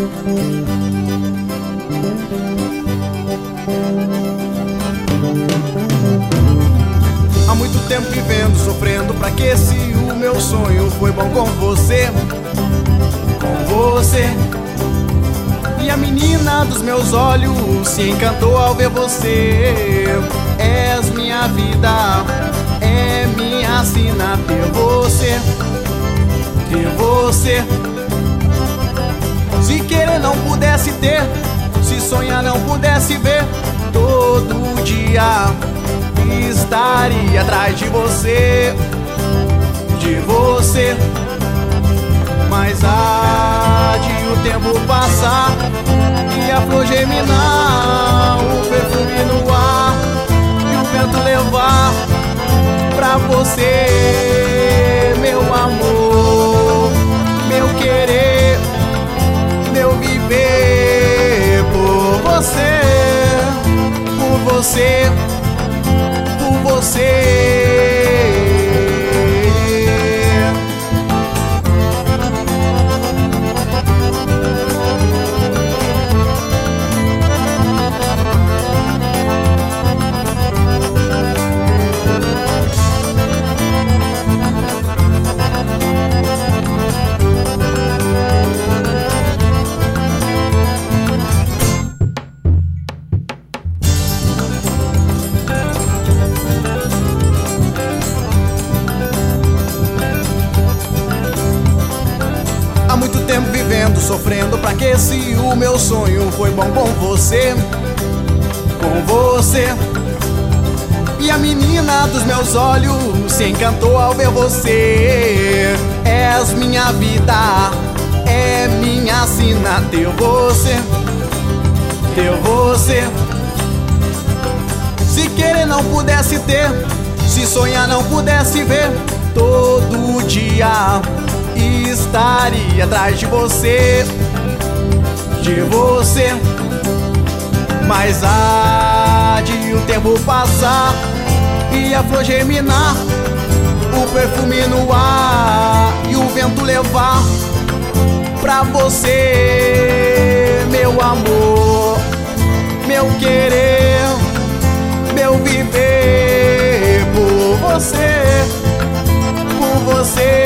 Há muito tempo vivendo, sofrendo pra que se o meu sonho foi bom com você. Com você. E a menina dos meus olhos se encantou ao ver você. És minha vida, é minha sina ter você. Ter você. Se querer não pudesse ter, se sonhar não pudesse ver, todo dia estaria atrás de você. De você. Mas há de o tempo passar e a flor germinar, o perfume no ar e o vento levar pra você, meu amor, meu querer, meu viver por você, por você, por você. Há muito tempo vivendo, sofrendo pra que se o meu sonho foi bom com você. Com você. E a menina dos meus olhos se encantou ao ver você. És minha vida, é minha sina ter você. Ter você. Se querer não pudesse ter, se sonhar não pudesse ver, todo dia estaria atrás de você. De você. Mas há de o tempo passar e a flor germinar, o perfume no ar e o vento levar pra você, meu amor, meu querer, meu viver por você, por você.